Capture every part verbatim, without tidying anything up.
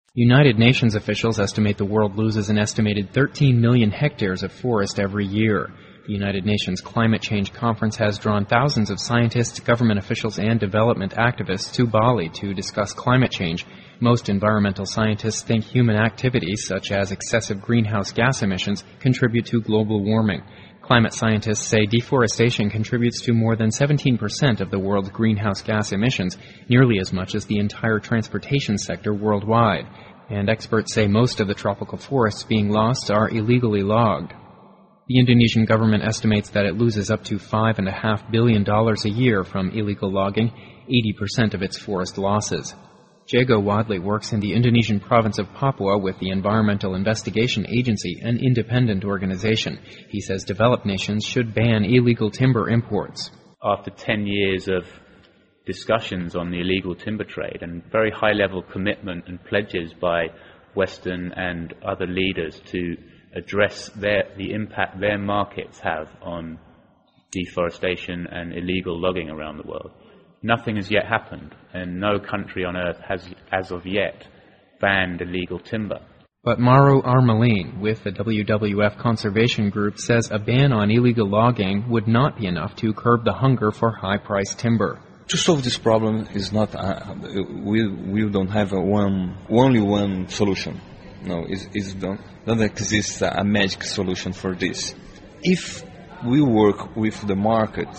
United Nations officials estimate the world loses an estimated thirteen million hectares of forest every year. The United Nations Climate Change Conference has drawn thousands of scientists, government officials, and development activists to Bali to discuss climate change. Most environmental scientists think human activities, such as excessive greenhouse gas emissions, contribute to global warming. Climate scientists say deforestation contributes to more than seventeen percent of the world's greenhouse gas emissions, nearly as much as the entire transportation sector worldwide. And experts say most of the tropical forests being lost are illegally logged. The Indonesian government estimates that it loses up to five point five billion dollars a year from illegal logging, eighty percent of its forest losses. Jago Wadley works in the Indonesian province of Papua with the Environmental Investigation Agency, an independent organization. He says developed nations should ban illegal timber imports. After ten years of discussions on the illegal timber trade and very high-level commitment and pledges by Western and other leaders to address their, the impact their markets have on deforestation and illegal logging around the world, nothing has yet happened, and no country on earth has, as of yet, banned illegal timber. But Mauro Armelin, with the W W F Conservation Group, says a ban on illegal logging would not be enough to curb the hunger for high-priced timber. To solve this problem is not, uh, we, we don't have a one, only one solution. No, it, it don't, don't exist a magic solution for this. If we work with the market,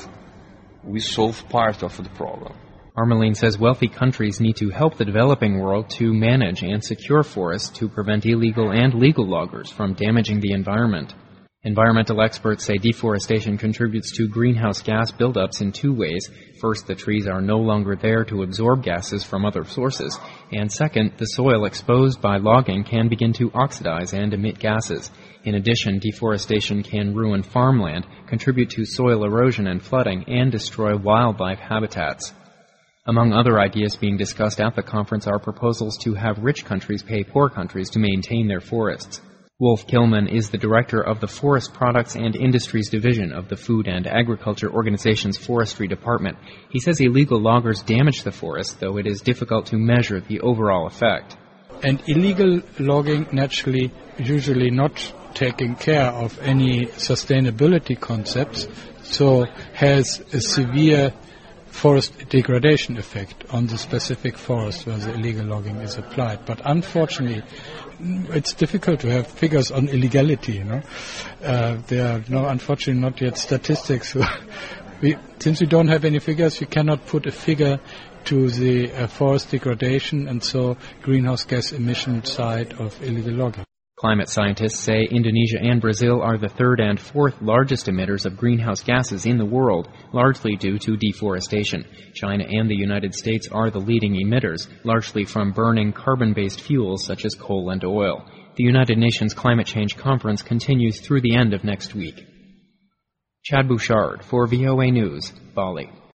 we solve part of the problem. Armelin says wealthy countries need to help the developing world to manage and secure forests to prevent illegal and legal loggers from damaging the environment. Environmental experts say deforestation contributes to greenhouse gas buildups in two ways. First, the trees are no longer there to absorb gases from other sources. And second, the soil exposed by logging can begin to oxidize and emit gases. In addition, deforestation can ruin farmland, contribute to soil erosion and flooding, and destroy wildlife habitats. Among other ideas being discussed at the conference are proposals to have rich countries pay poor countries to maintain their forests. Wolf Kilman is the director of the Forest Products and Industries Division of the Food and Agriculture Organization's Forestry Department. He says illegal loggers damage the forest, though it is difficult to measure the overall effect. And illegal logging naturally usually not taking care of any sustainability concepts, so has a severe forest degradation effect on the specific forest where the illegal logging is applied. But unfortunately, it's difficult to have figures on illegality, you know. Uh, there are, no, unfortunately, not yet statistics. we, since we don't have any figures, we cannot put a figure to the uh, forest degradation and so greenhouse gas emission side of illegal logging. Climate scientists say Indonesia and Brazil are the third and fourth largest emitters of greenhouse gases in the world, largely due to deforestation. China and the United States are the leading emitters, largely from burning carbon-based fuels such as coal and oil. The United Nations Climate Change Conference continues through the end of next week. Chad Bouchard for V O A News, Bali.